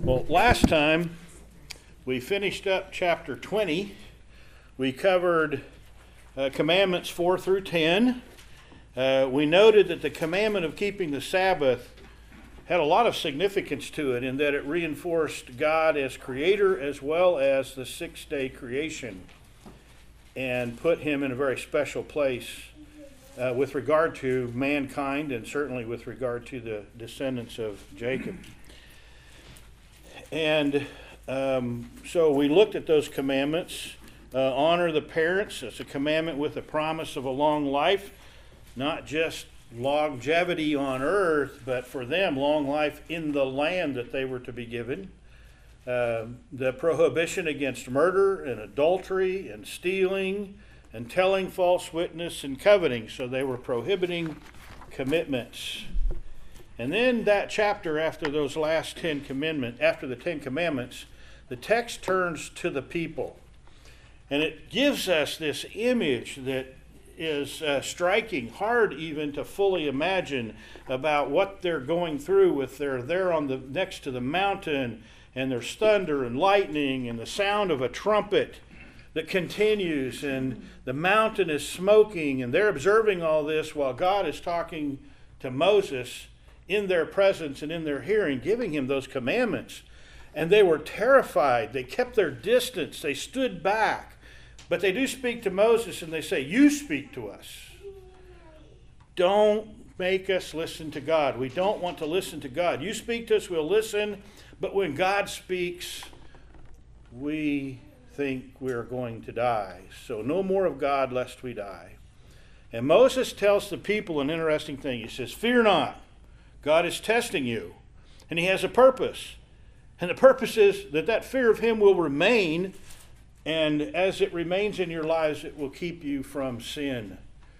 Well, last time we finished up chapter 20. We covered commandments 4 through 10. We noted that the commandment of keeping the Sabbath had a lot of significance to it in that it reinforced God as creator as well as the six-day creation and put him in a very special place with regard to mankind and certainly with regard to the descendants of Jacob. And so we looked at those commandments. Honor the parents. It's a commandment with a promise of a long life, not just longevity on earth, but for them, long life in the land that they were to be given. The prohibition against murder and adultery and stealing and telling false witness and coveting. So they were prohibiting commitments. And then that chapter after those last after the Ten Commandments, the text turns to the people. And it gives us this image that is striking, hard even to fully imagine about what they're going through with they're there next to the mountain, and there's thunder and lightning and the sound of a trumpet that continues, and the mountain is smoking, and they're observing all this while God is talking to Moses in their presence and in their hearing, giving him those commandments. And they were terrified. They kept their distance. They stood back. But they do speak to Moses and they say, "You speak to us. Don't make us listen to God. We don't want to listen to God. You speak to us, we'll listen. But when God speaks, we think we're going to die. So no more of God lest we die." And Moses tells the people an interesting thing. He says, "Fear not. God is testing you, and he has a purpose. And the purpose is that fear of him will remain, and as it remains in your lives, it will keep you from sin."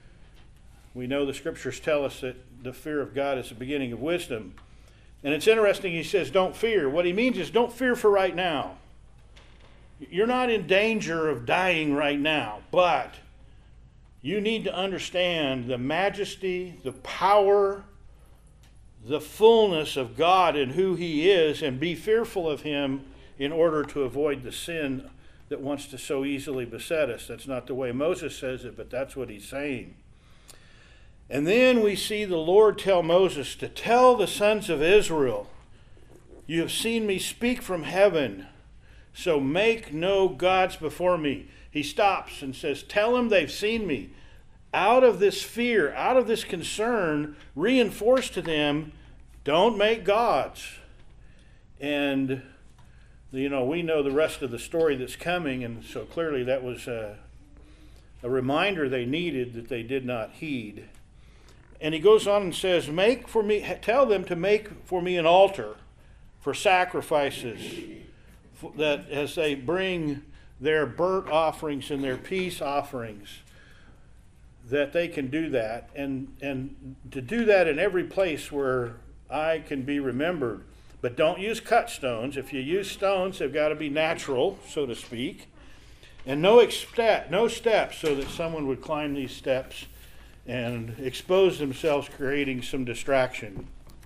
We know the scriptures tell us that the fear of God is the beginning of wisdom. And it's interesting, he says, don't fear. What he means is don't fear for right now. You're not in danger of dying right now, but you need to understand the majesty, the power, the fullness of God and who he is, and be fearful of him in order to avoid the sin that wants to so easily beset us. That's not the way Moses says it, but that's what he's saying. And then we see the Lord tell Moses to tell the sons of Israel, "You have seen me speak from heaven, so make no gods before me." He stops and says, tell them they've seen me. Out of this fear, out of this concern, reinforce to them, don't make gods. And, we know the rest of the story that's coming, and so clearly that was a reminder they needed that they did not heed. And he goes on and says, tell them to make for me an altar for sacrifices, that as they bring their burnt offerings and their peace offerings, that they can do that, and to do that in every place where I can be remembered. But don't use cut stones. If you use stones, they've got to be natural, so to speak. And no steps, so that someone would climb these steps and expose themselves, creating some distraction.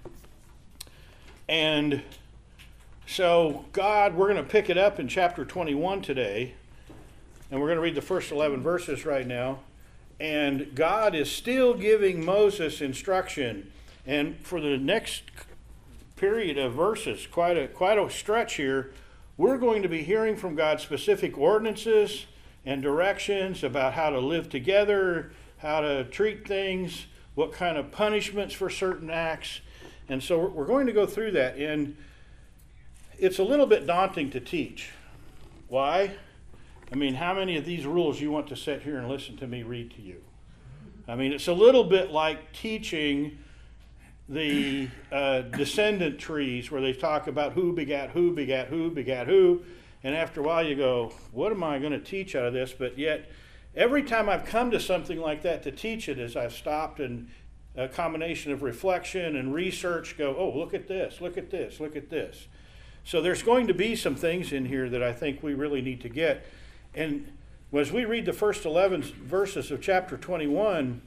And so we're going to pick it up in chapter 21 today, and we're going to read the first 11 verses right now. And God is still giving Moses instruction. And for the next period of verses, quite a stretch here, we're going to be hearing from God specific ordinances and directions about how to live together, how to treat things, what kind of punishments for certain acts. And so we're going to go through that. And it's a little bit daunting to teach. Why? How many of these rules you want to sit here and listen to me read to you? It's a little bit like teaching the descendant trees where they talk about who begat who begat who begat who. And after a while you go, what am I going to teach out of this? But yet, every time I've come to something like that to teach it, as I've stopped and a combination of reflection and research go, oh, look at this, look at this, look at this. So there's going to be some things in here that I think we really need to get. And as we read the first 11 verses of chapter 21,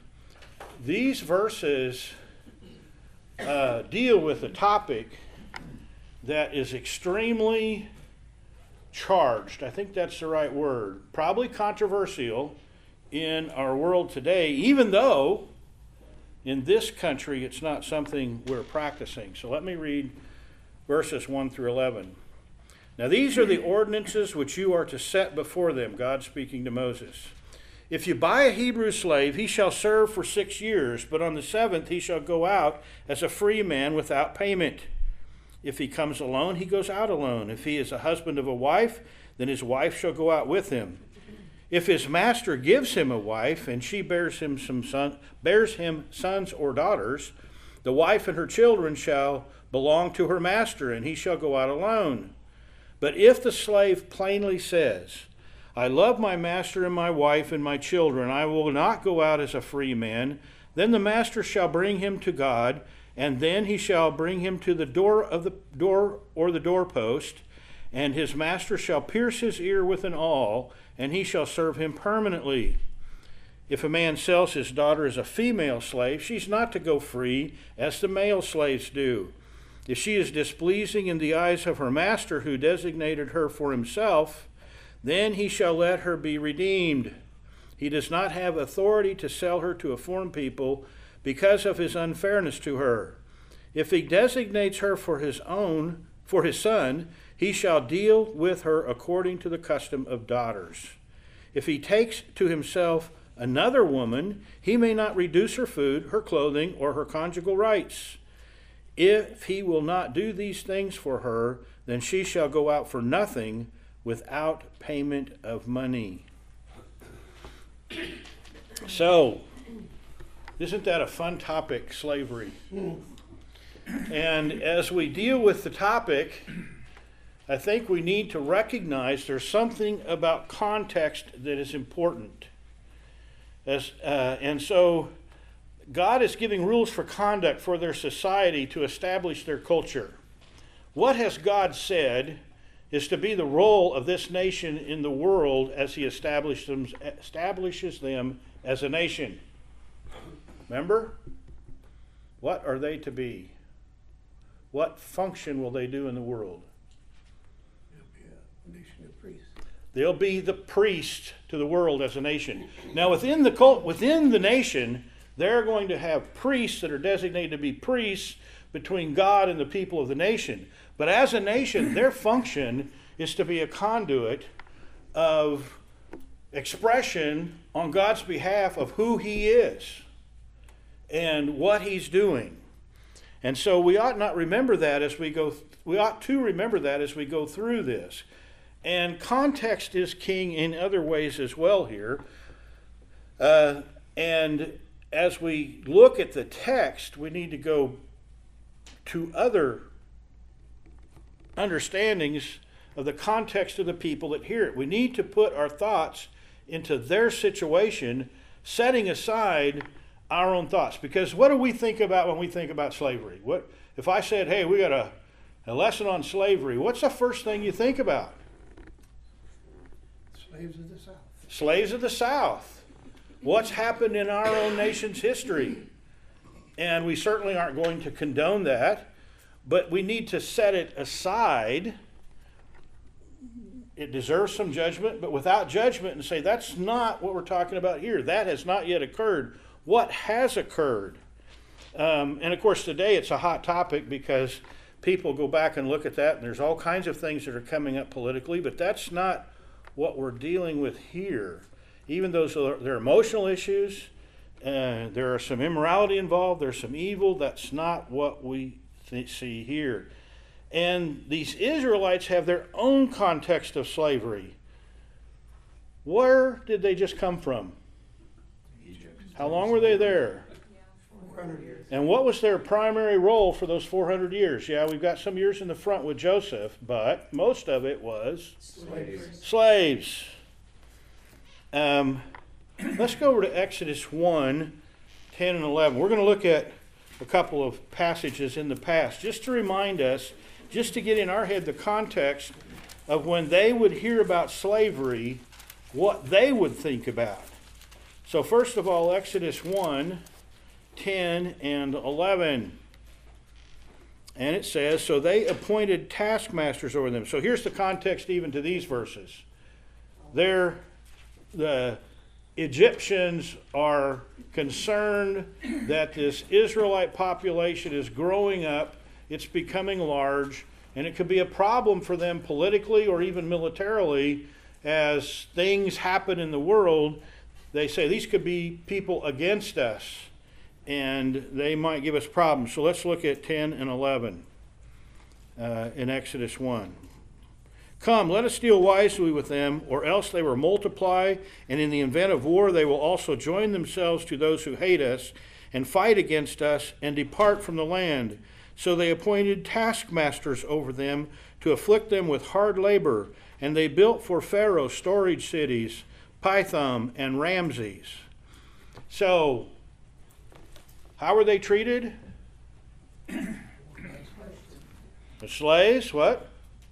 these verses deal with a topic that is extremely charged. I think that's the right word. Probably controversial in our world today, even though in this country it's not something we're practicing. So let me read verses 1 through 11. Now these are the ordinances which you are to set before them, God speaking to Moses. If you buy a Hebrew slave, he shall serve for 6 years, but on the 7th he shall go out as a free man without payment. If he comes alone, he goes out alone. If he is a husband of a wife, then his wife shall go out with him. If his master gives him a wife, and she bears him sons or daughters, the wife and her children shall belong to her master, and he shall go out alone. But if the slave plainly says, I love my master and my wife and my children, I will not go out as a free man, then the master shall bring him to God, and then he shall bring him to the door or the doorpost, and his master shall pierce his ear with an awl, and he shall serve him permanently. If a man sells his daughter as a female slave, she's not to go free as the male slaves do. If she is displeasing in the eyes of her master who designated her for himself, then he shall let her be redeemed. He does not have authority to sell her to a foreign people because of his unfairness to her. If he designates her for his son, he shall deal with her according to the custom of daughters. If he takes to himself another woman, he may not reduce her food, her clothing, or her conjugal rights. If he will not do these things for her, then she shall go out for nothing without payment of money. So, isn't that a fun topic, slavery? And as we deal with the topic, I think we need to recognize there's something about context that is important. And so God is giving rules for conduct for their society to establish their culture. What has God said is to be the role of this nation in the world as he establishes them as a nation. Remember? What are they to be? What function will they do in the world? They'll be a nation of priests. They'll be the priest to the world as a nation. Now within the nation, they're going to have priests that are designated to be priests between God and the people of the nation. But as a nation, their function is to be a conduit of expression on God's behalf of who he is and what he's doing. And so we ought to remember that as we go through this. And context is king in other ways as well here. And as we look at the text, we need to go to other understandings of the context of the people that hear it. We need to put our thoughts into their situation, setting aside our own thoughts. Because what do we think about when we think about slavery? What if I said, hey, we got a lesson on slavery, what's the first thing you think about? Slaves of the South. Slaves of the South. What's happened in our own nation's history? And we certainly aren't going to condone that, but we need to set it aside. It deserves some judgment, but without judgment, and say that's not what we're talking about here. That has not yet occurred. What has occurred? And of course today it's a hot topic because people go back and look at that, and there's all kinds of things that are coming up politically, but that's not what we're dealing with here. Even though there are emotional issues, there are some immorality involved, there's some evil, that's not what we see here. And these Israelites have their own context of slavery. Where did they just come from? Egypt. How long were they there? 400 years. And what was their primary role for those 400 years? Yeah, we've got some years in the front with Joseph, but most of it was slaves. Let's go over to Exodus 1, 10 and 11. We're going to look at a couple of passages in the past just to remind us, just to get in our head the context of when they would hear about slavery, what they would think about. So first of all, Exodus 1, 10 and 11. And it says, so they appointed taskmasters over them. So here's the context even to these verses. The Egyptians are concerned that this Israelite population is growing up, it's becoming large, and it could be a problem for them politically or even militarily as things happen in the world. They say these could be people against us, and they might give us problems. So let's look at 10 and 11 in Exodus 1. Come, let us deal wisely with them, or else they will multiply, and in the event of war they will also join themselves to those who hate us, and fight against us, and depart from the land. So they appointed taskmasters over them to afflict them with hard labor, and they built for Pharaoh storage cities, Pithom and Ramses. So, how were they treated? The slaves, what?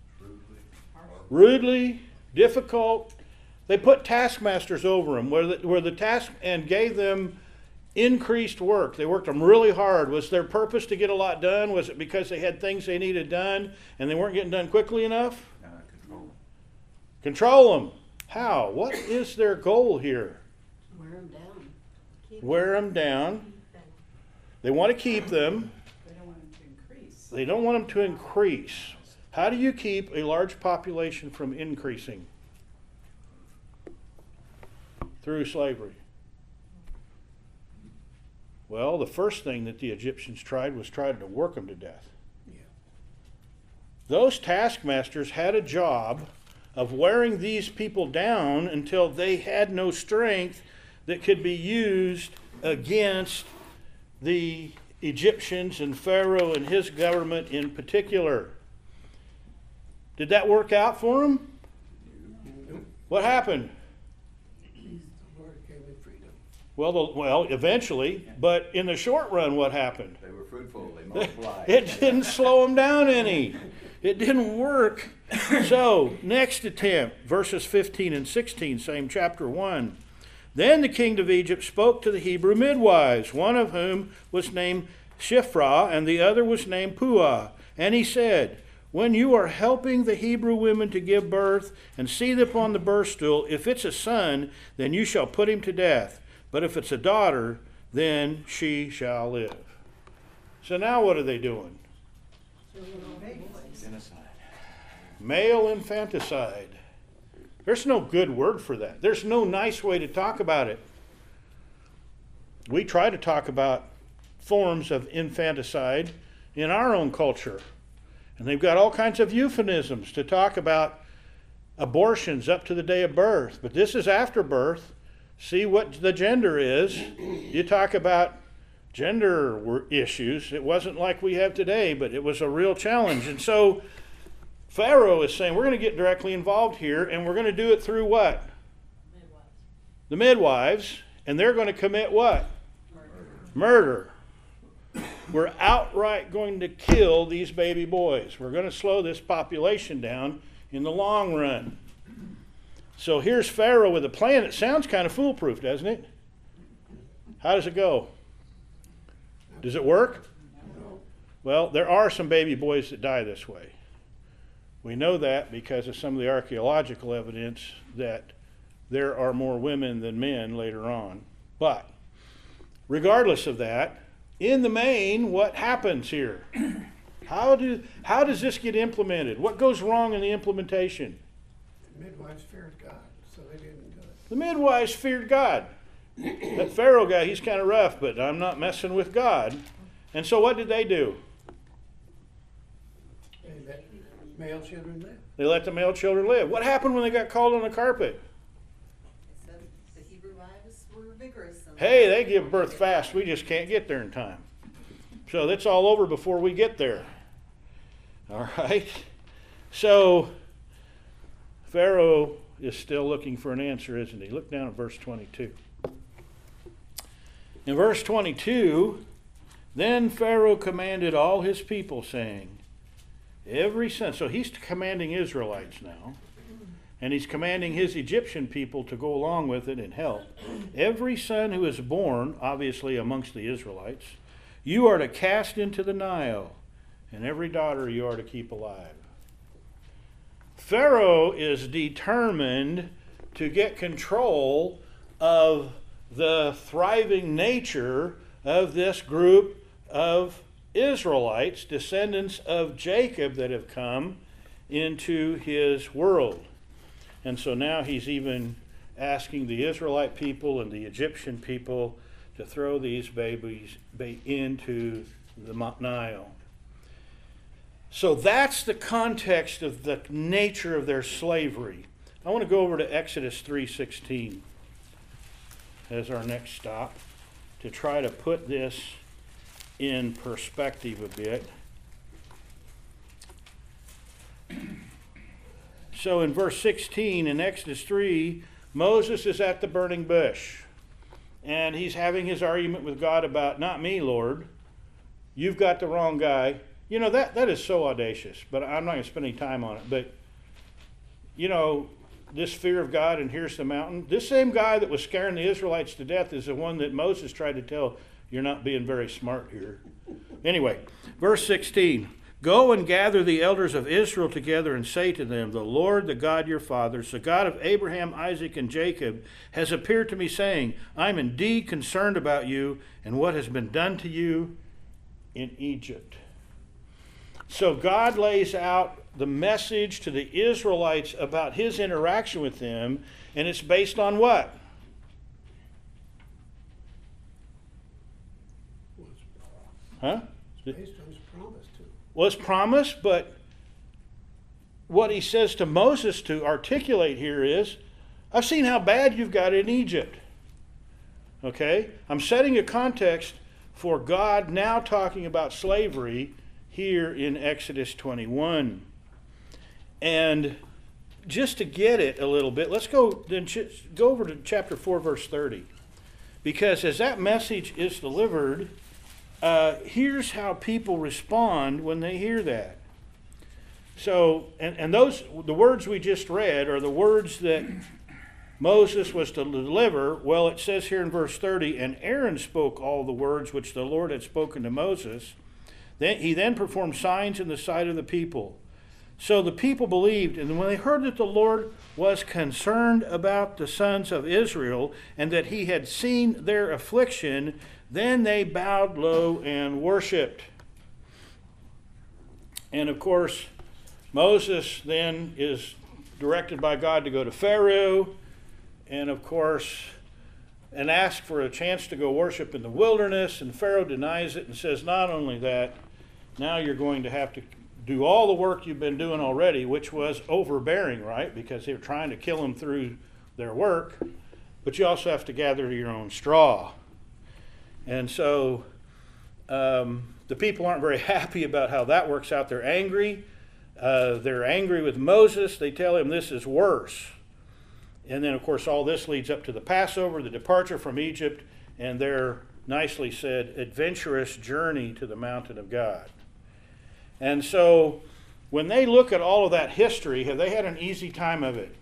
Rudely, difficult. They put taskmasters over them, where the task and gave them increased work. They worked them really hard. Was their purpose to get a lot done? Was it because they had things they needed done and they weren't getting done quickly enough? Control them. Control them. How? What is their goal here? Wear them down. Wear them down. They want to keep them. They don't want them to increase. They don't want them to increase. How do you keep a large population from increasing? Through slavery. Well, the first thing that the Egyptians tried was trying to work them to death. Yeah. Those taskmasters had a job of wearing these people down until they had no strength that could be used against the Egyptians and Pharaoh and his government in particular. Did that work out for them? What happened? The Lord gave me freedom. Well, eventually, but in the short run, what happened? They were fruitful, they multiplied. It didn't slow them down any. It didn't work. So, next attempt, verses 15 and 16, same chapter 1. Then the king of Egypt spoke to the Hebrew midwives, one of whom was named Shiphrah, and the other was named Puah. And he said, when you are helping the Hebrew women to give birth and seethe upon the birth stool, if it's a son, then you shall put him to death. But if it's a daughter, then she shall live. So now what are they doing? Genocide. Male infanticide. There's no good word for that. There's no nice way to talk about it. We try to talk about forms of infanticide in our own culture. And they've got all kinds of euphemisms to talk about abortions up to the day of birth. But this is after birth. See what the gender is. You talk about gender issues. It wasn't like we have today, but it was a real challenge. And so Pharaoh is saying, we're going to get directly involved here, and we're going to do it through what? Midwives. The midwives. And they're going to commit what? Murder. We're outright going to kill these baby boys. We're going to slow this population down in the long run. So here's Pharaoh with a plan that sounds kind of foolproof, doesn't it? How does it go? Does it work? Well, there are some baby boys that die this way. We know that because of some of the archaeological evidence that there are more women than men later on. But regardless of that, in the main, what happens here? How does this get implemented? What goes wrong in the implementation? The midwives feared God, so they didn't do it. The midwives feared God. That Pharaoh guy, he's kind of rough, but I'm not messing with God. And so what did they do? They let male children live. They let the male children live. What happened when they got called on the carpet? They said the Hebrew wives were vigorous. Hey, they give birth fast. We just can't get there in time. So that's all over before we get there. All right. So Pharaoh is still looking for an answer, isn't he? Look down at verse 22. In verse 22, then Pharaoh commanded all his people, saying, every son, so he's commanding Israelites now, and he's commanding his Egyptian people to go along with it and help. Every son who is born, obviously amongst the Israelites, you are to cast into the Nile, and every daughter you are to keep alive. Pharaoh is determined to get control of the thriving nature of this group of Israelites, descendants of Jacob that have come into his world. And so now he's even asking the Israelite people and the Egyptian people to throw these babies into the Nile. So that's the context of the nature of their slavery. I want to go over to Exodus 3:16 as our next stop to try to put this in perspective a bit. So in verse 16 in Exodus 3, Moses is at the burning bush, and he's having his argument with God about, not me, Lord. You've got the wrong guy. You know, that is so audacious, but I'm not going to spend any time on it. But, you know, this fear of God, and here's the mountain. This same guy that was scaring the Israelites to death is the one that Moses tried to tell, you're not being very smart here. Anyway, verse 16. Go and gather the elders of Israel together and say to them, the Lord, the God your fathers, the God of Abraham, Isaac, and Jacob, has appeared to me saying, I'm indeed concerned about you and what has been done to you in Egypt. So God lays out the message to the Israelites about his interaction with them, and it's based on what? Huh? It's based on his promise to. Was promised, but what he says to Moses to articulate here is, I've seen how bad you've got it in Egypt. Okay? I'm setting a context for God now talking about slavery here in Exodus 21. And just to get it a little bit, let's go over to chapter 4, verse 30. Because as that message is delivered, here's how people respond when they hear that. So, and the words we just read are the words that Moses was to deliver. Well, it says here in verse 30, and Aaron spoke all the words which the Lord had spoken to Moses. He then performed signs in the sight of the people. So the people believed, and when they heard that the Lord was concerned about the sons of Israel, and that he had seen their affliction, then they bowed low and worshipped. And of course, Moses then is directed by God to go to Pharaoh, and of course, and ask for a chance to go worship in the wilderness, and Pharaoh denies it and says, not only that, now you're going to have to do all the work you've been doing already, which was overbearing, right? Because they were trying to kill them through their work, but you also have to gather your own straw. And so the people aren't very happy about how that works out. They're angry. They're angry with Moses. They tell him this is worse. And then, of course, all this leads up to the Passover, the departure from Egypt, and their, nicely said, adventurous journey to the mountain of God. And so when they look at all of that history, have they had an easy time of it?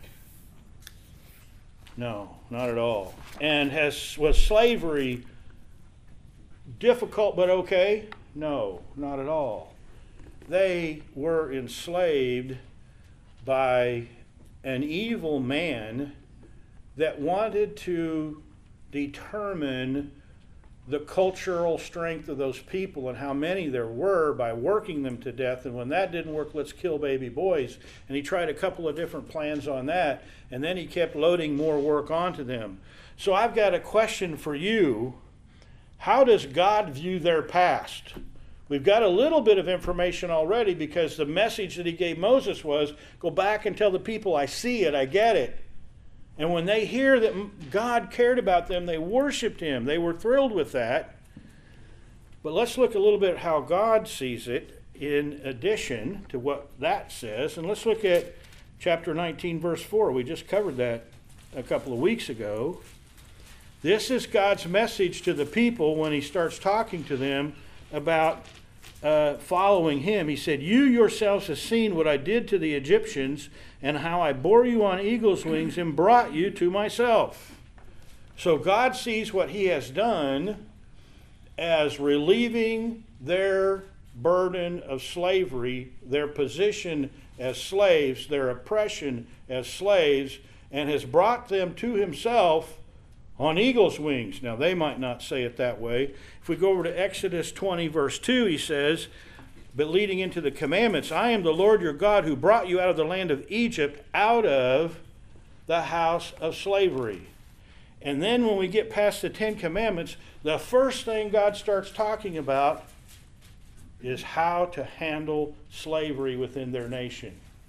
No, not at all. And was slavery difficult but okay? No, not at all. They were enslaved by an evil man that wanted to determine the cultural strength of those people and how many there were by working them to death. And when that didn't work, let's kill baby boys. And he tried a couple of different plans on that, and then he kept loading more work onto them. So I've got a question for you. How does God view their past? We've got a little bit of information already, because the message that he gave Moses was, go back and tell the people, I see it, I get it. And when they hear that God cared about them, they worshiped him. They were thrilled with that. But let's look a little bit at how God sees it in addition to what that says. And let's look at chapter 19, verse 4. We just covered that a couple of weeks ago. This is God's message to the people when he starts talking to them about following him. He said, you yourselves have seen what I did to the Egyptians, and how I bore you on eagle's wings and brought you to myself. So God sees what he has done as relieving their burden of slavery, their position as slaves, their oppression as slaves, and has brought them to himself on eagle's wings. Now, they might not say it that way. If we go over to Exodus 20, verse 2, he says, but leading into the commandments, I am the Lord your God who brought you out of the land of Egypt, out of the house of slavery. And then when we get past the Ten Commandments, the first thing God starts talking about is how to handle slavery within their nation.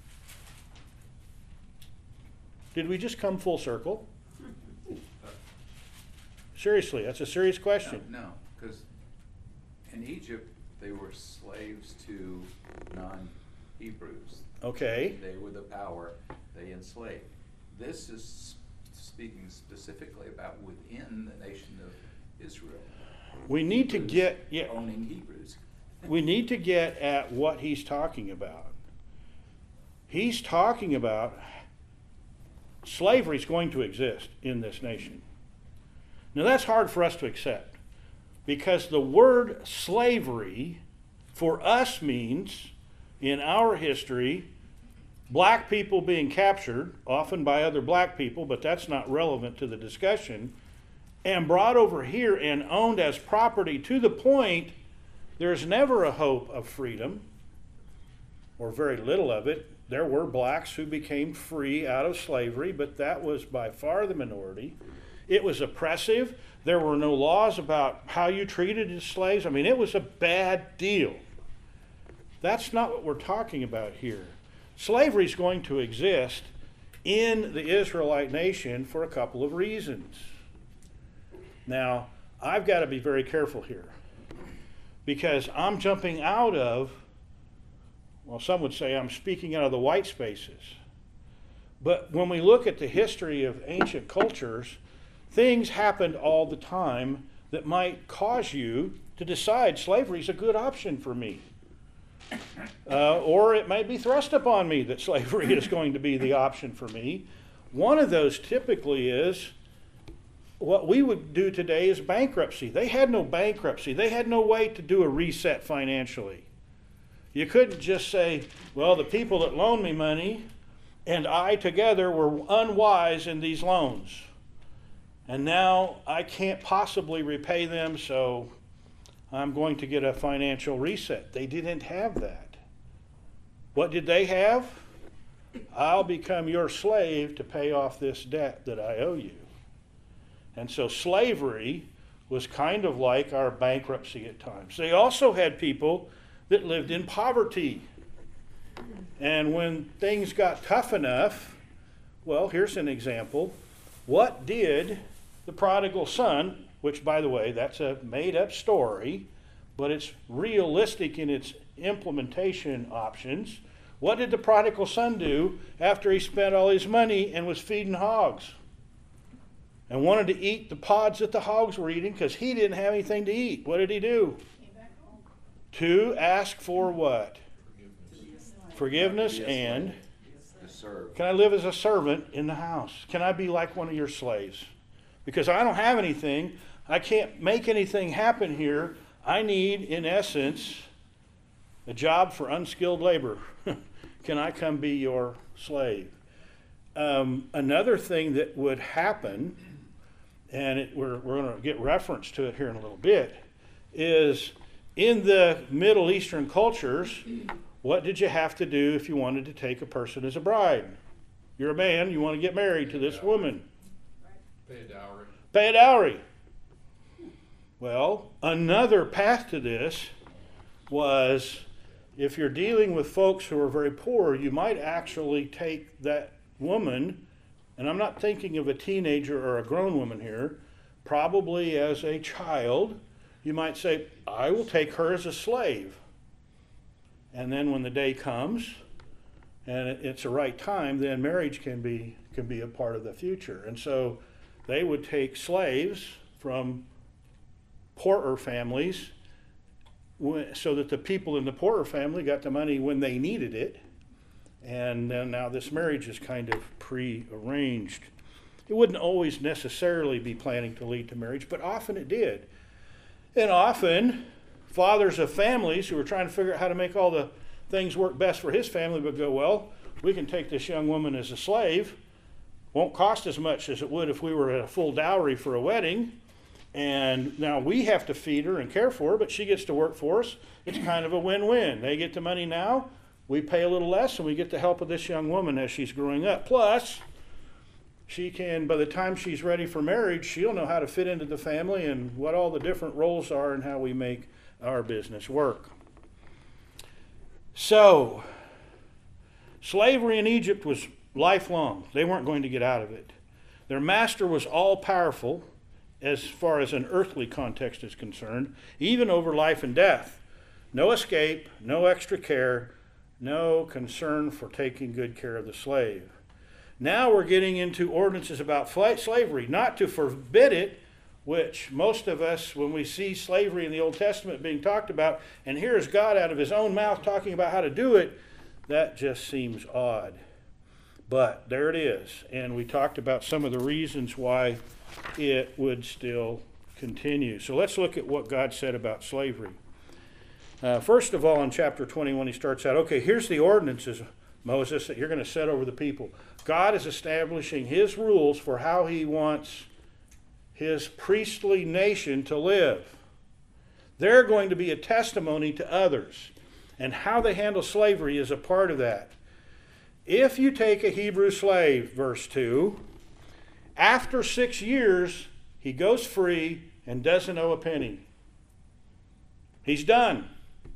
Did we just come full circle? Seriously, that's a serious question. No, because in Egypt, they were slaves to non-Hebrews. Okay. They were the power, they enslaved. This is speaking specifically about within the nation of Israel. We need to get owning Hebrews. We need to get at what he's talking about. He's talking about slavery is going to exist in this nation. Now that's hard for us to accept because the word slavery for us means, in our history, black people being captured, often by other black people, but that's not relevant to the discussion, and brought over here and owned as property to the point there's never a hope of freedom, or very little of it. There were blacks who became free out of slavery, but that was by far the minority. It was oppressive. There were no laws about how you treated as slaves. I mean, it was a bad deal. That's not what we're talking about here. Slavery is going to exist in the Israelite nation for a couple of reasons. Now, I've got to be very careful here because I'm jumping out of, well, some would say I'm speaking out of the white spaces. But when we look at the history of ancient cultures, things happened all the time that might cause you to decide slavery is a good option for me. Or it may be thrust upon me that slavery is going to be the option for me. One of those typically is what we would do today is bankruptcy. They had no bankruptcy. They had no way to do a reset financially. You couldn't just say, well, the people that loaned me money and I together were unwise in these loans. And now I can't possibly repay them, so I'm going to get a financial reset. They didn't have that. What did they have? I'll become your slave to pay off this debt that I owe you. And so slavery was kind of like our bankruptcy at times. They also had people that lived in poverty. And when things got tough enough, well, here's an example. What did the prodigal son, which, by the way, that's a made-up story, but it's realistic in its implementation options. What did the prodigal son do after he spent all his money and was feeding hogs? And wanted to eat the pods that the hogs were eating because he didn't have anything to eat. What did he do? To ask for what? Forgiveness and To serve. can I live as a servant in the house? Can I be like one of your slaves? Because I don't have anything. I can't make anything happen here. I need, in essence, a job for unskilled labor. Can I come be your slave? Another thing that would happen, and we're going to get reference to it here in a little bit, is in the Middle Eastern cultures, what did you have to do if you wanted to take a person as a bride? You're a man, you want to get married to this woman. Pay a dowry. Pay a dowry. Well, another path to this was if you're dealing with folks who are very poor, you might actually take that woman, and I'm not thinking of a teenager or a grown woman here, probably as a child, you might say, I will take her as a slave. And then when the day comes and it's the right time, then marriage can be a part of the future. And so they would take slaves from poorer families so that the people in the poorer family got the money when they needed it. And then now this marriage is kind of pre-arranged. It wouldn't always necessarily be planning to lead to marriage, but often it did. And often fathers of families who are trying to figure out how to make all the things work best for his family would go, well, we can take this young woman as a slave. Won't cost as much as it would if we were at a full dowry for a wedding. And now we have to feed her and care for her, but she gets to work for us. It's kind of a win-win. They get the money now, we pay a little less, and we get the help of this young woman as she's growing up. Plus, she can, by the time she's ready for marriage, she'll know how to fit into the family and what all the different roles are and how we make our business work. So, slavery in Egypt was lifelong. They weren't going to get out of it. Their master was all-powerful as far as an earthly context is concerned, even over life and death. No escape, no extra care, no concern for taking good care of the slave. Now we're getting into ordinances about slavery, not to forbid it, which most of us, when we see slavery in the Old Testament being talked about, and here's God out of his own mouth talking about how to do it, that just seems odd. But there it is, and we talked about some of the reasons why it would still continue. So let's look at what God said about slavery. First of all, in chapter 21, he starts out, okay, here's the ordinances, Moses, that you're going to set over the people. God is establishing his rules for how he wants his priestly nation to live. They're going to be a testimony to others, and how they handle slavery is a part of that. If you take a Hebrew slave, verse 2, after 6 years, he goes free and doesn't owe a penny. He's done.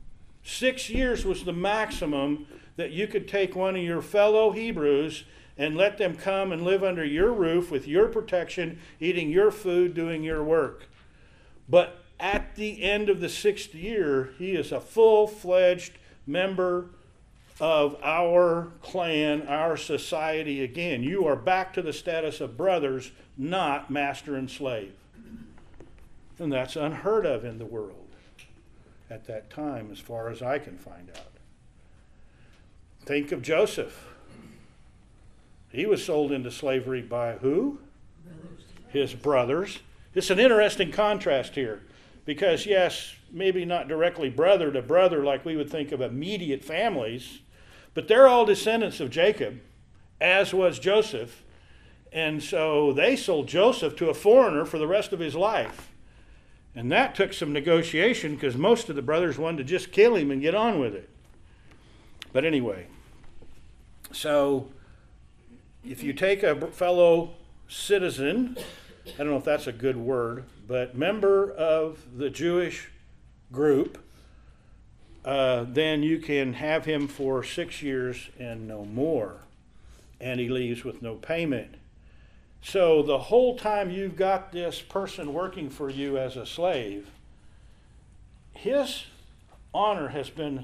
6 years was the maximum that you could take one of your fellow Hebrews and let them come and live under your roof with your protection, eating your food, doing your work. But at the end of the 6th year, he is a full-fledged member of our clan, our society again. You are back to the status of brothers, not master and slave. And that's unheard of in the world at that time, as far as I can find out. Think of Joseph. He was sold into slavery by who? His brothers. It's an interesting contrast here, because yes, maybe not directly brother to brother like we would think of immediate families, but they're all descendants of Jacob, as was Joseph. And so they sold Joseph to a foreigner for the rest of his life. And that took some negotiation, because most of the brothers wanted to just kill him and get on with it. But anyway, so if you take a fellow citizen, I don't know if that's a good word, but member of the Jewish group, then you can have him for 6 years and no more. And he leaves with no payment. So the whole time you've got this person working for you as a slave, his honor has been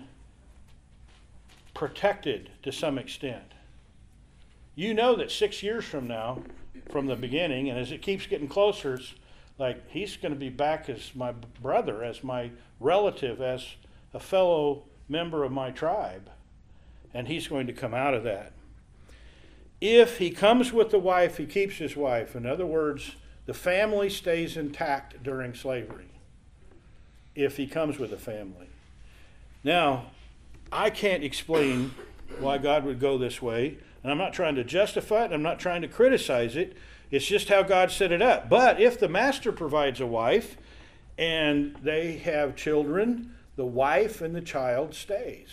protected to some extent. You know that 6 years from now, from the beginning, and as it keeps getting closer, it's like he's going to be back as my brother, as my relative, as a fellow member of my tribe. And he's going to come out of that. If he comes with the wife, he keeps his wife. In other words, the family stays intact during slavery, if he comes with a family. Now, I can't explain why God would go this way, and I'm not trying to justify it, I'm not trying to criticize it. It's just how God set it up. But if the master provides a wife and they have children, the wife and the child stays.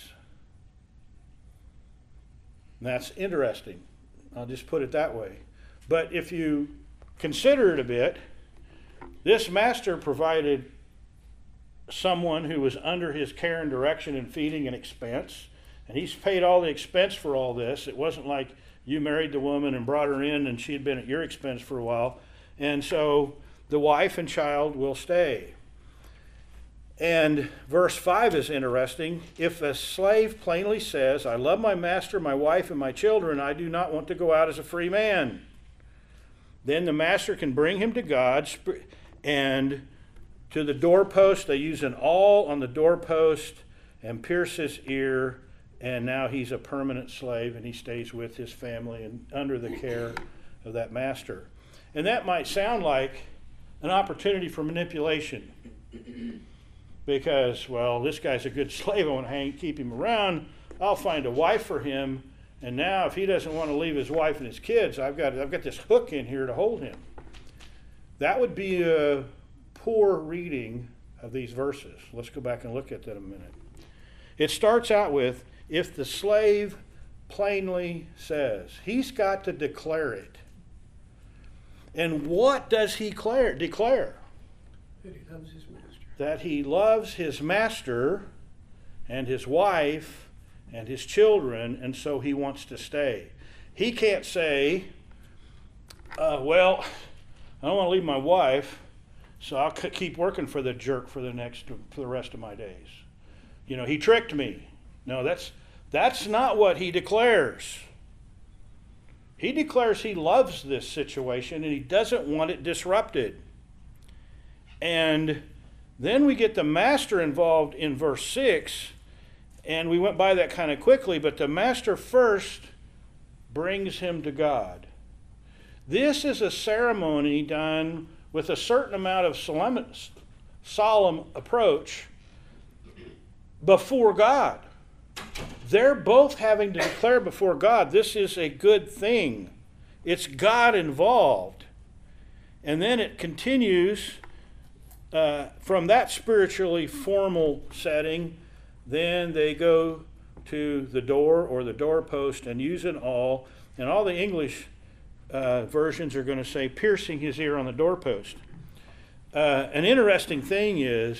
And that's interesting. I'll just put it that way. But if you consider it a bit, this master provided someone who was under his care and direction and feeding and expense, and he's paid all the expense for all this. It wasn't like you married the woman and brought her in and she had been at your expense for a while. And so the wife and child will stay. And verse 5 is interesting. If a slave plainly says, I love my master, my wife, and my children, I do not want to go out as a free man, then the master can bring him to God, and to the doorpost, they use an awl on the doorpost and pierce his ear, and now he's a permanent slave, and he stays with his family and under the care of that master. And that might sound like an opportunity for manipulation. because, well, this guy's a good slave. I want to keep him around. I'll find a wife for him. And now if he doesn't want to leave his wife and his kids, I've got this hook in here to hold him. That would be a poor reading of these verses. Let's go back and look at that a minute. It starts out with, if the slave plainly says. He's got to declare it. And what does he declare? That he loves his master. That he loves his master and his wife and his children, and so he wants to stay. He can't say, well, I don't want to leave my wife, so I'll keep working for the jerk for the rest of my days. You know, he tricked me. No, that's not what he declares. He declares he loves this situation and he doesn't want it disrupted. And then we get the master involved in verse 6, and we went by that kind of quickly, but the master first brings him to God. This is a ceremony done with a certain amount of solemn approach before God. They're both having to declare before God, this is a good thing. It's God involved. And then it continues from that spiritually formal setting. Then they go to the door or the doorpost and use an awl. And all the English versions are going to say piercing his ear on the doorpost. An interesting thing is,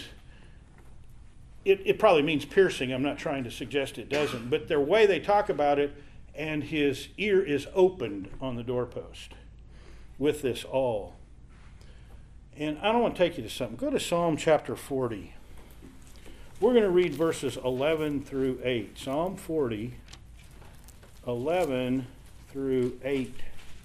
it probably means piercing. I'm not trying to suggest it doesn't. But the way they talk about it, and his ear is opened on the doorpost with this awl. And I don't want to take you to something. Go to Psalm chapter 40. We're going to read verses 11 through 8. Psalm 40, 11 through 8.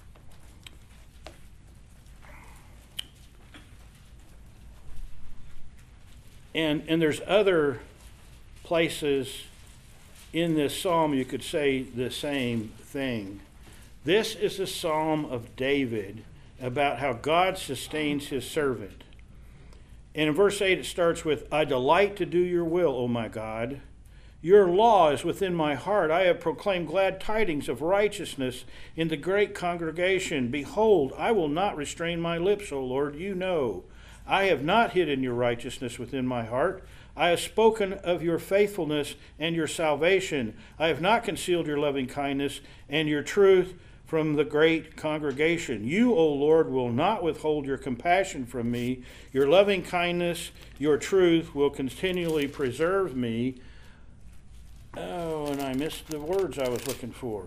And there's other places in this psalm you could say the same thing. This is a psalm of David about how God sustains his servant. And in verse 8 it starts with, I delight to do your will, O my God. Your law is within my heart. I have proclaimed glad tidings of righteousness in the great congregation. Behold, I will not restrain my lips, O Lord, you know. I have not hidden your righteousness within my heart. I have spoken of your faithfulness and your salvation. I have not concealed your loving kindness and your truth from the great congregation. You, O Lord, will not withhold your compassion from me. Your loving kindness, your truth will continually preserve me. Oh, and I missed the words I was looking for.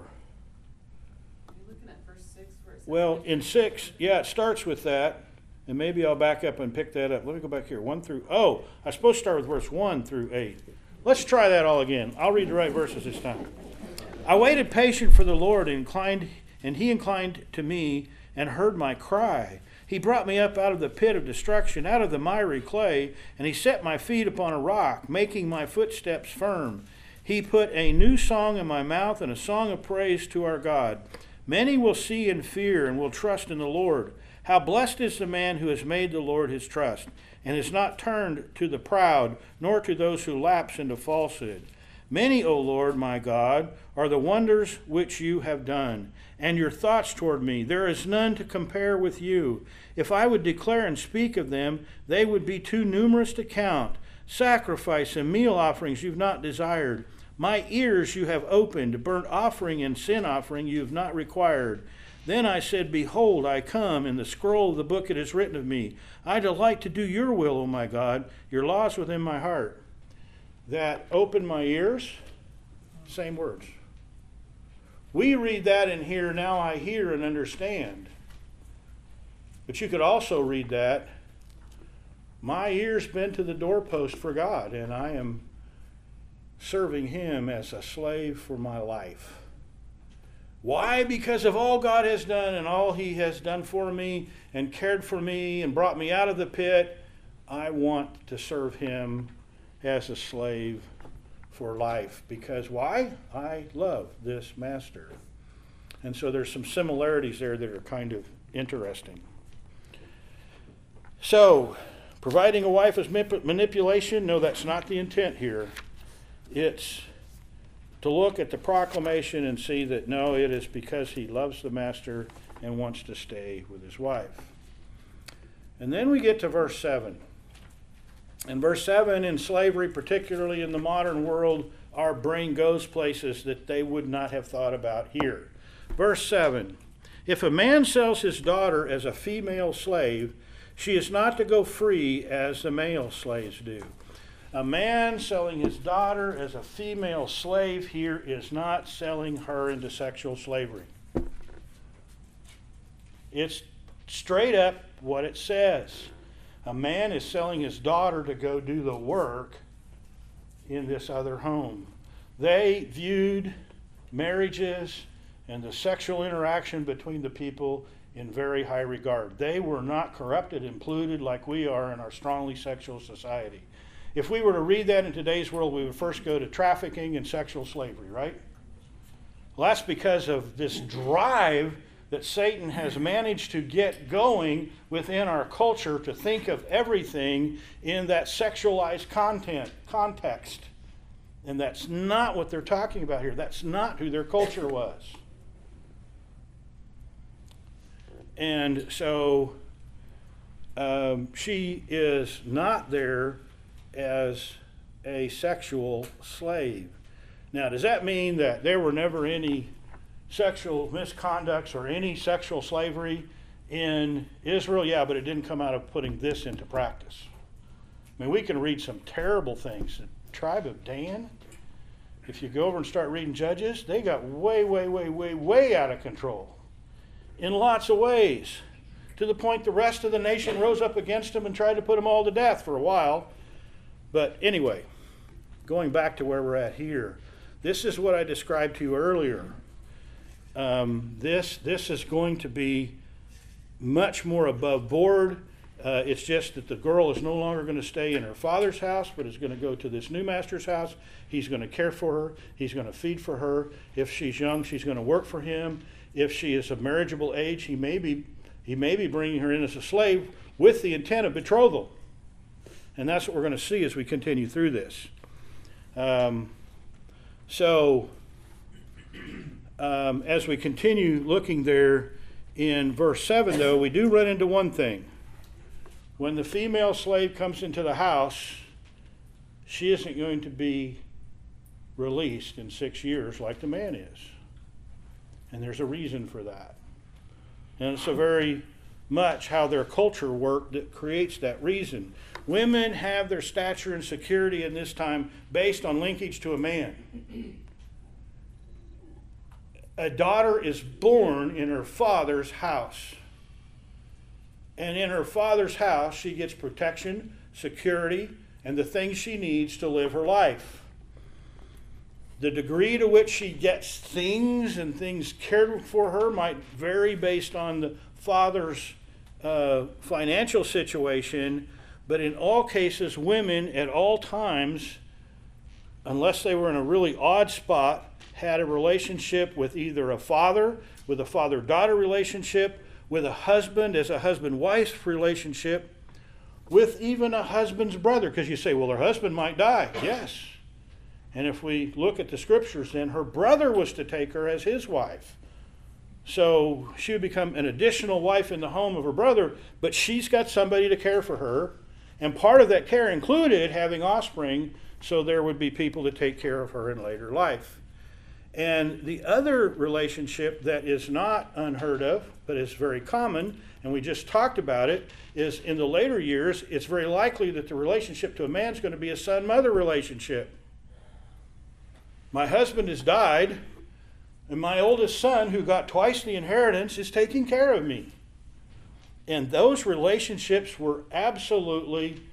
Are you looking at verse 6 where it says? Well, in 6, yeah, it starts with that. And maybe I'll back up and pick that up. Let me go back here. I'm supposed to start with verse 1 through 8. Let's try that all again. I'll read the right verses this time. I waited patient for the Lord and he inclined to me and heard my cry. He brought me up out of the pit of destruction, out of the miry clay, and he set my feet upon a rock, making my footsteps firm. He put a new song in my mouth and a song of praise to our God. Many will see and fear and will trust in the Lord. How blessed is the man who has made the Lord his trust, and is not turned to the proud, nor to those who lapse into falsehood. Many, O Lord, my God, are the wonders which you have done, and your thoughts toward me. There is none to compare with you. If I would declare and speak of them, they would be too numerous to count. Sacrifice and meal offerings you've not desired. My ears you have opened. Burnt offering and sin offering you have not required. Then I said, behold, I come. In the scroll of the book it is written of me. I delight to do your will, O my God. Your law is within my heart. That opened my ears, same words. We read that in here, now I hear and understand. But you could also read that, my ears been to the doorpost for God, and I am serving him as a slave for my life. Why? Because of all God has done and all he has done for me and cared for me and brought me out of the pit, I want to serve him as a slave for life. Because why? I love this master. And so there's some similarities there that are kind of interesting. So, Providing a wife is manipulation? No, that's not the intent here. It's to look at the proclamation and see that no, it is because he loves the master and wants to stay with his wife. And then we get to verse 7. In verse 7, in slavery, particularly in the modern world, our brain goes places that they would not have thought about here. Verse 7, if a man sells his daughter as a female slave, she is not to go free as the male slaves do. A man selling his daughter as a female slave here is not selling her into sexual slavery. It's straight up what it says. A man is selling his daughter to go do the work in this other home. They viewed marriages and the sexual interaction between the people in very high regard. They were not corrupted and polluted like we are in our strongly sexual society. If we were to read that in today's world, we would first go to trafficking and sexual slavery, right? Well, that's because of this drive that Satan has managed to get going within our culture to think of everything in that sexualized context. And that's not what they're talking about here. That's not who their culture was. And so she is not there as a sexual slave. Now, does that mean that there were never any sexual misconducts or any sexual slavery in Israel? Yeah, but it didn't come out of putting this into practice. I mean, we can read some terrible things. The tribe of Dan, if you go over and start reading Judges, they got way out of control in lots of ways, to the point the rest of the nation rose up against them and tried to put them all to death for a while. But anyway, going back to where we're at here, this is what I described to you earlier. This is going to be much more above board. It's just that the girl is no longer going to stay in her father's house, but is going to go to this new master's house. He's going to care for her. He's going to feed for her. If she's young, she's going to work for him. If she is of marriageable age, he may be bringing her in as a slave with the intent of betrothal. And that's what we're going to see as we continue through this. As we continue looking there in verse 7, though, we do run into one thing. When the female slave comes into the house, she isn't going to be released in 6 years like the man is. And there's a reason for that. And it's a very much how their culture worked that creates that reason. Women have their stature and security in this time based on linkage to a man. A daughter is born in her father's house. And in her father's house, she gets protection, security, and the things she needs to live her life. The degree to which she gets things and things cared for her might vary based on the father's financial situation, but in all cases, women at all times, unless they were in a really odd spot, had a relationship with either a father, with a father-daughter relationship, with a husband as a husband-wife relationship, with even a husband's brother. Because you say, well, her husband might die. Yes. And if we look at the scriptures, then her brother was to take her as his wife. So she would become an additional wife in the home of her brother, but she's got somebody to care for her. And part of that care included having offspring, so there would be people to take care of her in later life. And the other relationship that is not unheard of, but is very common, and we just talked about it, is in the later years, it's very likely that the relationship to a man is going to be a son-mother relationship. My husband has died, and my oldest son, who got twice the inheritance, is taking care of me. And those relationships were absolutely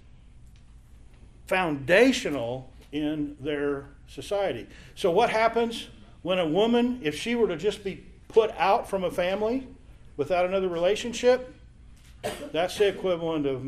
foundational in their society. So what happens when a woman, if she were to just be put out from a family without another relationship? That's the equivalent of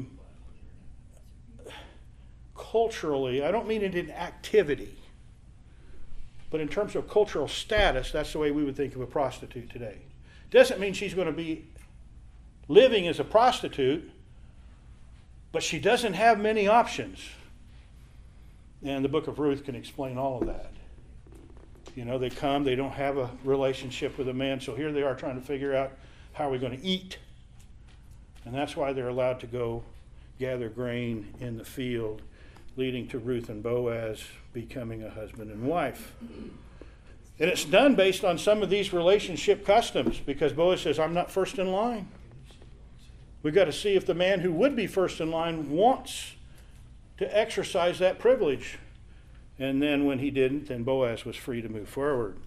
culturally, I don't mean it in activity, but in terms of cultural status, that's the way we would think of a prostitute today. Doesn't mean she's going to be living as a prostitute, But she doesn't have many options. And the book of Ruth can explain all of that. You know, they come, they don't have a relationship with a man, so here they are trying to figure out how are we going to eat. And that's why they're allowed to go gather grain in the field, leading to Ruth and Boaz becoming a husband and wife. And it's done based on some of these relationship customs, because Boaz says, I'm not first in line. We've got to see if the man who would be first in line wants to exercise that privilege. And then when he didn't, then Boaz was free to move forward.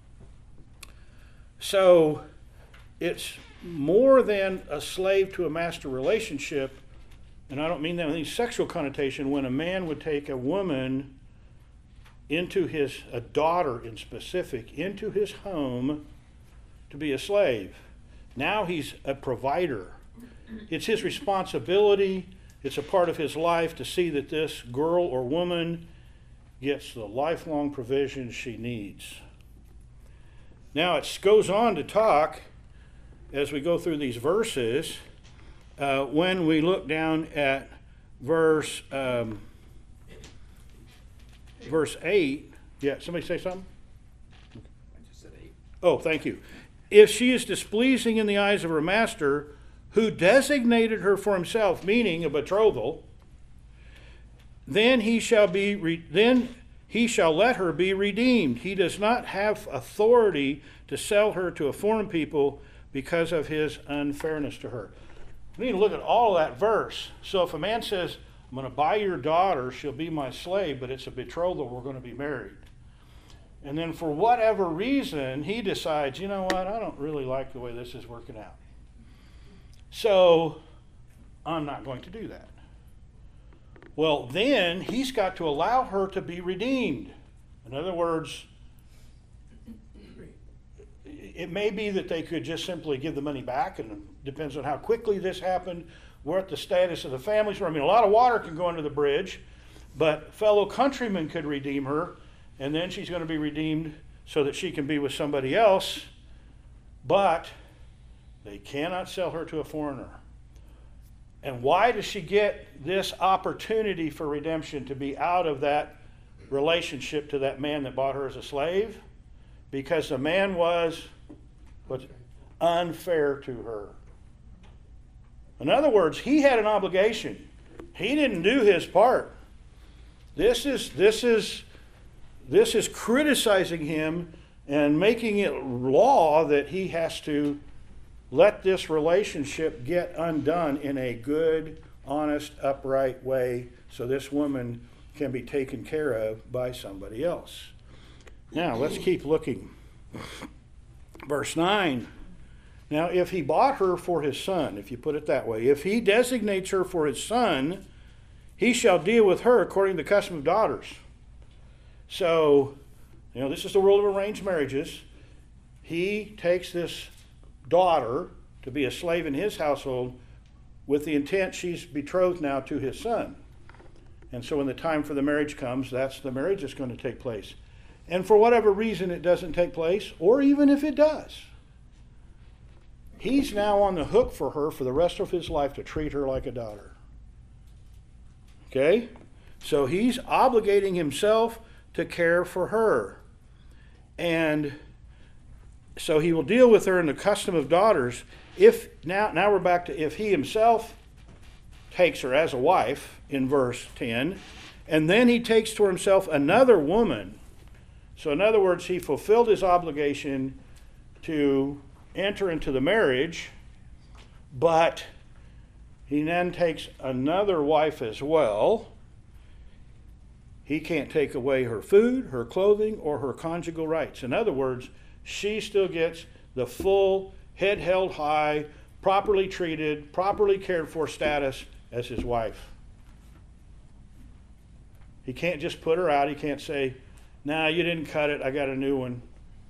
So it's more than a slave to a master relationship, and I don't mean that with any sexual connotation, when a man would take a woman into a daughter in specific, into his home to be a slave. Now he's a provider. It's his responsibility, it's a part of his life to see that this girl or woman gets the lifelong provision she needs. Now it goes on to talk, as we go through these verses, when we look down at verse 8. Yeah, somebody say something? I just said 8. Oh, thank you. If she is displeasing in the eyes of her master, who designated her for himself, meaning a betrothal, then he shall let her be redeemed. He does not have authority to sell her to a foreign people because of his unfairness to her. We need to look at all of that verse. So if a man says, I'm going to buy your daughter, she'll be my slave, but it's a betrothal, we're going to be married. And then for whatever reason, he decides, you know what, I don't really like the way this is working out. So I'm not going to do that. Well, then he's got to allow her to be redeemed. In other words, it may be that they could just simply give the money back, and it depends on how quickly this happened, what the status of the families were. I mean, a lot of water can go under the bridge, but fellow countrymen could redeem her, and then she's going to be redeemed so that she can be with somebody else, but they cannot sell her to a foreigner. And why does she get this opportunity for redemption to be out of that relationship to that man that bought her as a slave? Because the man was unfair to her. In other words, he had an obligation. He didn't do his part. This is criticizing him and making it law that he has to let this relationship get undone in a good, honest, upright way so this woman can be taken care of by somebody else. Now, let's keep looking. Verse 9. Now, if he bought her for his son, if you put it that way, if he designates her for his son, he shall deal with her according to the custom of daughters. So, this is the world of arranged marriages. He takes this daughter to be a slave in his household with the intent she's betrothed now to his son. And so when the time for the marriage comes, that's the marriage that's going to take place. And for whatever reason it doesn't take place, or even if it does, he's now on the hook for her for the rest of his life to treat her like a daughter. Okay? So he's obligating himself to care for her. And so he will deal with her in the custom of daughters. If now we're back to if he himself takes her as a wife in verse 10, and then he takes to himself another woman. So in other words, he fulfilled his obligation to enter into the marriage, but he then takes another wife as well. He can't take away her food, her clothing, or her conjugal rights. In other words, she still gets the full, head held high, properly treated, properly cared for status as his wife. He can't just put her out. He can't say, nah, you didn't cut it, I got a new one.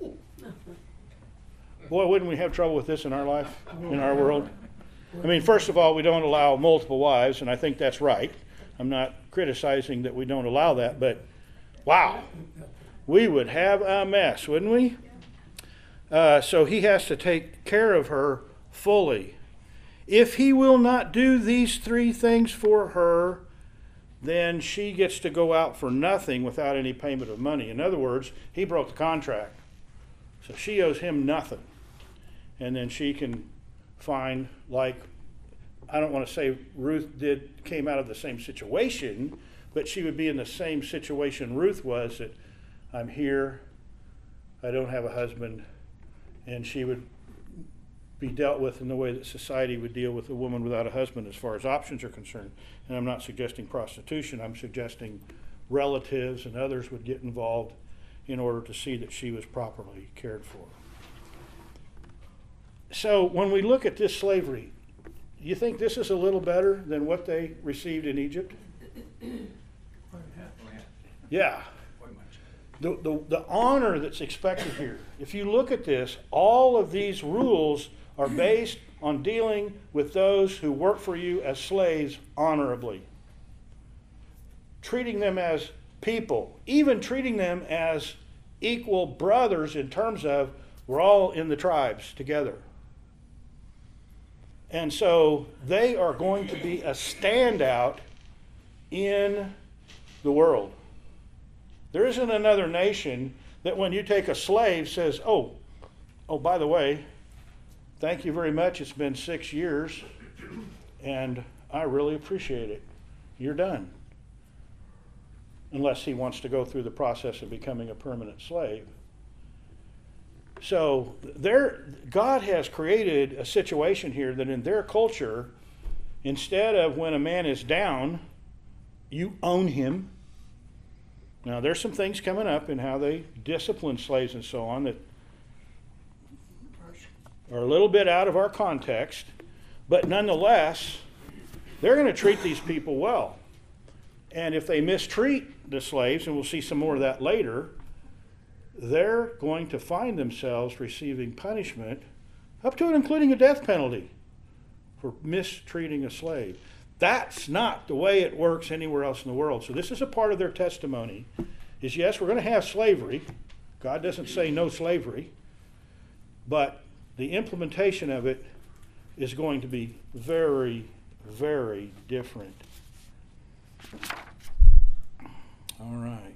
Boy, wouldn't we have trouble with this in our life, in our world? I mean, first of all, we don't allow multiple wives, and I think that's right. I'm not criticizing that we don't allow that, but wow, we would have a mess, wouldn't we? So he has to take care of her fully. If he will not do these 3 things for her, then she gets to go out for nothing without any payment of money. In other words, he broke the contract. So she owes him nothing. And then she can find, like, I don't want to say Ruth came out of the same situation, but she would be in the same situation Ruth was, that I'm here, I don't have a husband, and she would be dealt with in the way that society would deal with a woman without a husband as far as options are concerned. And I'm not suggesting prostitution, I'm suggesting relatives and others would get involved in order to see that she was properly cared for. So when we look at this slavery, you think this is a little better than what they received in Egypt? Yeah. The honor that's expected here. If you look at this, all of these rules are based on dealing with those who work for you as slaves honorably. Treating them as people, even treating them as equal brothers in terms of we're all in the tribes together. And so they are going to be a standout in the world. There isn't another nation that when you take a slave says, oh, by the way, thank you very much. It's been 6 years and I really appreciate it. You're done. Unless he wants to go through the process of becoming a permanent slave. So God has created a situation here that in their culture, instead of when a man is down, you own him. Now, there's some things coming up in how they discipline slaves and so on that are a little bit out of our context, but nonetheless, they're going to treat these people well. And if they mistreat the slaves, and we'll see some more of that later, they're going to find themselves receiving punishment, up to and including a death penalty, for mistreating a slave. That's not the way it works anywhere else in the world. So this is a part of their testimony, is yes, we're going to have slavery. God doesn't say no slavery, but the implementation of it is going to be very, very different. All right.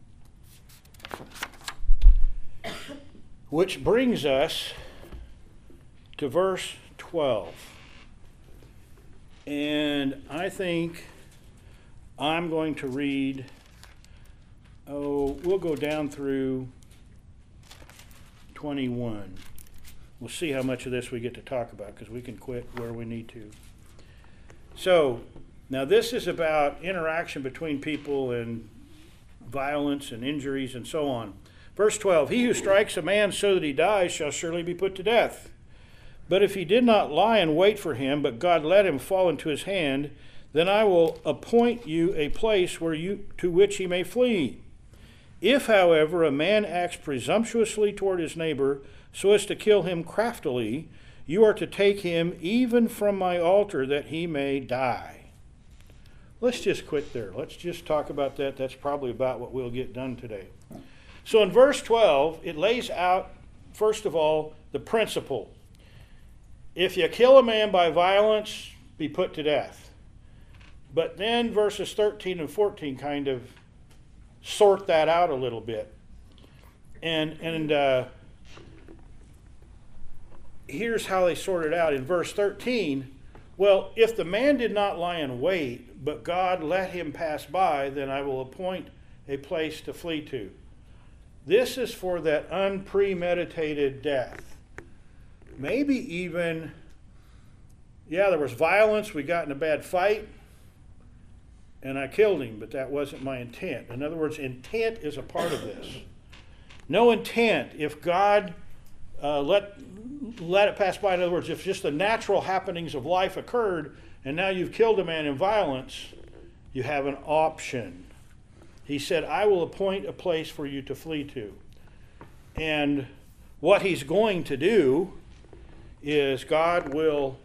Which brings us to verse 12. And I think I'm going to read, we'll go down through 21. We'll see how much of this we get to talk about, because we can quit where we need to. So, now this is about interaction between people and violence and injuries and so on. Verse 12, he who strikes a man so that he dies shall surely be put to death. But if he did not lie in wait for him, but God let him fall into his hand, then I will appoint you a place to which he may flee. If, however, a man acts presumptuously toward his neighbor, so as to kill him craftily, you are to take him even from my altar, that he may die. Let's just quit there. Let's just talk about that. That's probably about what we'll get done today. So in verse 12, it lays out, first of all, the principle. If you kill a man by violence, be put to death. But then verses 13 and 14 kind of sort that out a little bit. And here's how they sort it out. In verse 13, well, if the man did not lie in wait, but God let him pass by, then I will appoint a place to flee to. This is for that unpremeditated death. Maybe even, there was violence, we got in a bad fight, and I killed him, but that wasn't my intent. In other words, intent is a part of this. No intent. If God let it pass by, in other words, if just the natural happenings of life occurred, and now you've killed a man in violence, you have an option. He said, I will appoint a place for you to flee to. And what he's going to do is God will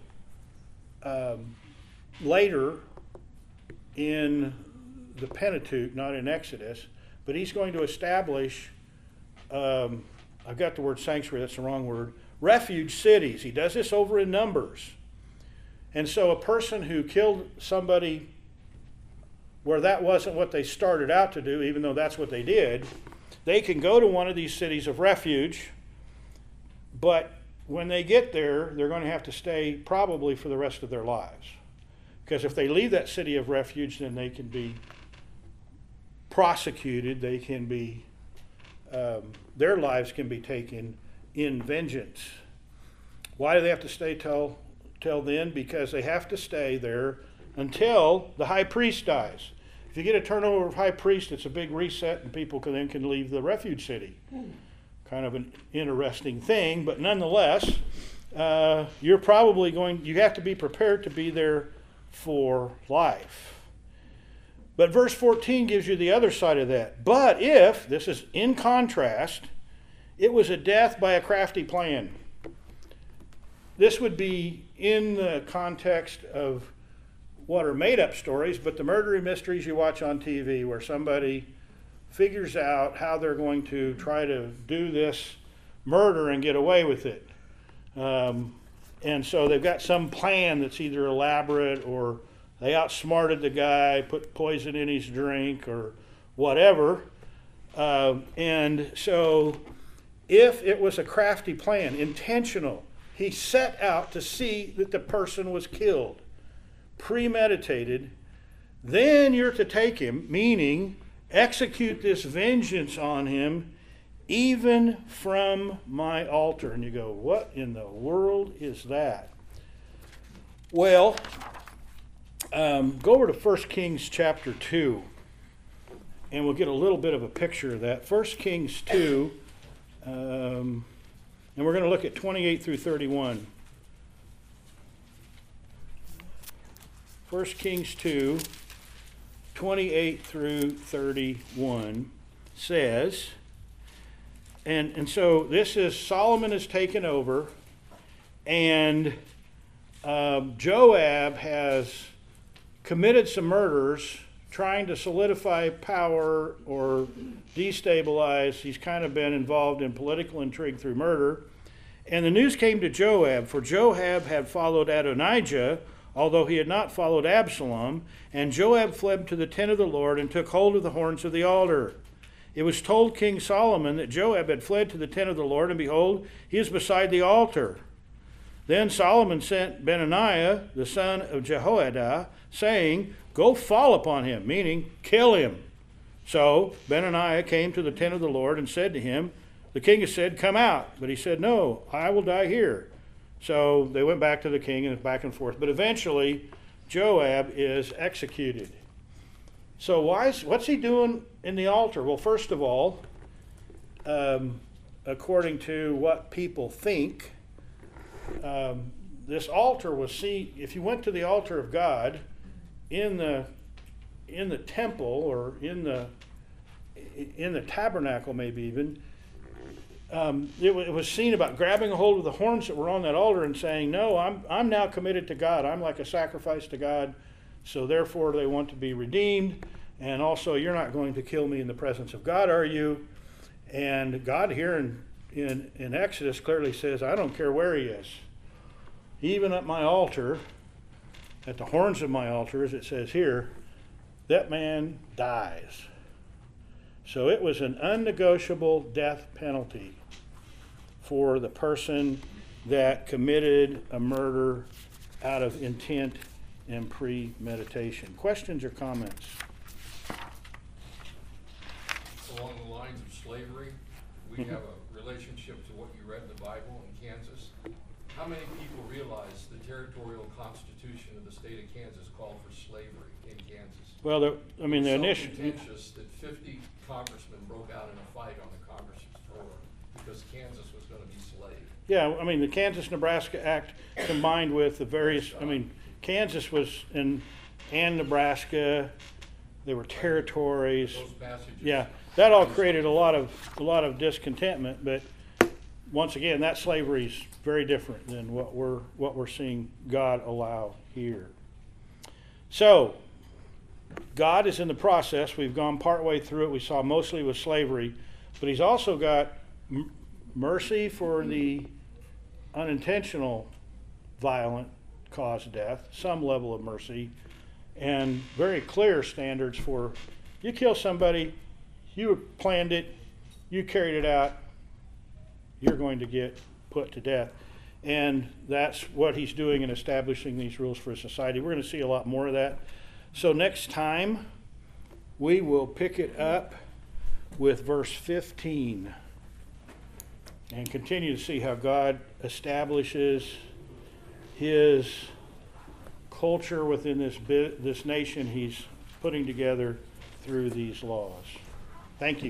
later in the Pentateuch, not in Exodus, but he's going to establish, I've got the word sanctuary, that's the wrong word, refuge cities. He does this over in Numbers. And so a person who killed somebody where that wasn't what they started out to do, even though that's what they did, they can go to one of these cities of refuge, but when they get there, they're going to have to stay probably for the rest of their lives. Because if they leave that city of refuge, then they can be prosecuted, they can be, their lives can be taken in vengeance. Why do they have to stay till then? Because they have to stay there until the high priest dies. If you get a turnover of high priest, it's a big reset, and people can leave the refuge city. Kind of an interesting thing, but nonetheless, you have to be prepared to be there for life. But verse 14 gives you the other side of that. But if, this is in contrast, it was a death by a crafty plan. This would be in the context of what are made-up stories, but the murder mysteries you watch on TV where somebody figures out how they're going to try to do this murder and get away with it. And so they've got some plan that's either elaborate or they outsmarted the guy, put poison in his drink or whatever. And so if it was a crafty plan, intentional, he set out to see that the person was killed, premeditated, then you're to take him, meaning execute this vengeance on him, even from my altar. And you go, what in the world is that? Well, go over to 1 Kings chapter 2, and we'll get a little bit of a picture of that. 1 Kings 2, and we're going to look at 28 through 31. 1 Kings 2, 28 through 31 says, and so this is Solomon has taken over, and Joab has committed some murders trying to solidify power or destabilize. He's kind of been involved in political intrigue through murder. And the news came to Joab, for Joab had followed Adonijah, although he had not followed Absalom, and Joab fled to the tent of the Lord and took hold of the horns of the altar. It was told King Solomon that Joab had fled to the tent of the Lord, and behold, he is beside the altar. Then Solomon sent Benaiah, the son of Jehoiada, saying, go fall upon him, meaning kill him. So Benaiah came to the tent of the Lord and said to him, the king has said, come out. But he said, no, I will die here. So they went back to the king and back and forth. But eventually, Joab is executed. So what's he doing in the altar? Well, first of all, according to what people think, this altar was seen. If you went to the altar of God in the temple or in the tabernacle, maybe even, it was seen about grabbing a hold of the horns that were on that altar and saying, no, I'm now committed to God. I'm like a sacrifice to God. So therefore they want to be redeemed. And also, you're not going to kill me in the presence of God, are you? And God here in Exodus clearly says, I don't care where he is. Even at my altar, at the horns of my altar, as it says here, that man dies. So it was an unnegotiable death penalty for the person that committed a murder out of intent and premeditation. Questions or comments? Along the lines of slavery, we have a relationship to what you read in the Bible in Kansas. How many people realize the territorial constitution of the state of Kansas called for slavery in Kansas? Well, the So initial... contentious that 50 congressmen broke out in a fight on the Congress floor because Kansas was going to be slave. Yeah, I mean, the Kansas-Nebraska Act combined with the various... I mean, Kansas was and Nebraska, they were territories. Those passages. Yeah, that all created a lot of discontentment, but once again, that slavery is very different than what we're seeing God allow here. So, God is in the process. We've gone partway through it. We saw mostly with slavery, but he's also got mercy for the unintentional violent cause death, some level of mercy, and very clear standards for you kill somebody, you planned it, you carried it out, you're going to get put to death. And that's what he's doing in establishing these rules for society. We're going to see a lot more of that. So next time, we will pick it up with verse 15 and continue to see how God establishes his culture within this nation he's putting together through these laws. Thank you.